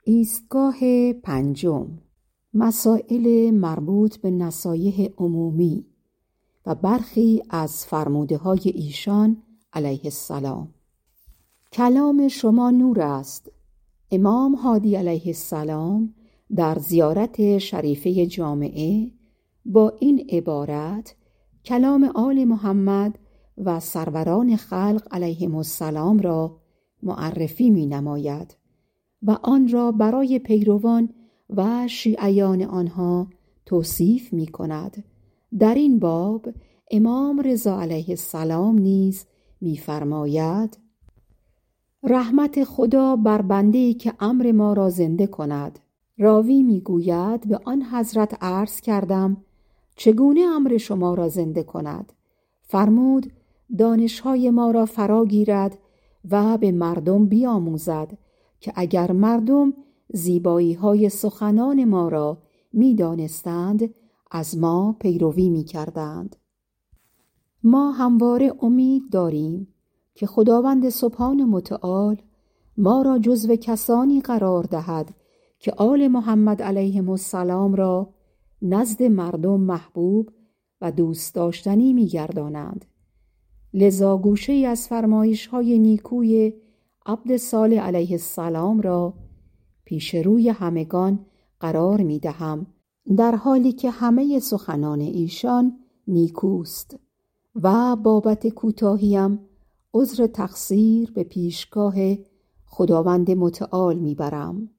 ایستگاه پنجم، مسائل مربوط به نصایح عمومی و برخی از فرموده‌های ایشان علیه السلام. کلام شما نور است. امام هادی علیه السلام در زیارت شریفه جامعه با این عبارت کلام آل محمد و سروران خلق علیهم السلام را معرفی می نماید و آن را برای پیروان و شیعیان آنها توصیف می کند. در این باب امام رضا علیه السلام نیز می فرماید: رحمت خدا بر بنده‌ای که امر ما را زنده کند. راوی می گوید به آن حضرت عرض کردم چگونه امر شما را زنده کند؟ فرمود دانش‌های ما را فرا گیرد و به مردم بیاموزد که اگر مردم زیبایی‌های سخنان ما را می دانستند از ما پیروی می کردند. ما همواره امید داریم که خداوند سبحان متعال ما را جزو کسانی قرار دهد که آل محمد علیهم السلام را نزد مردم محبوب و دوست داشتنی می گردانند. لذا گوشه‌ای از فرمایش‌های نیکوی عبد صالح علیه السلام را پیش روی همگان قرار می دهم، در حالی که همه سخنان ایشان نیکوست و بابت کوتاهیم عذر تقصیر به پیشگاه خداوند متعال می برم.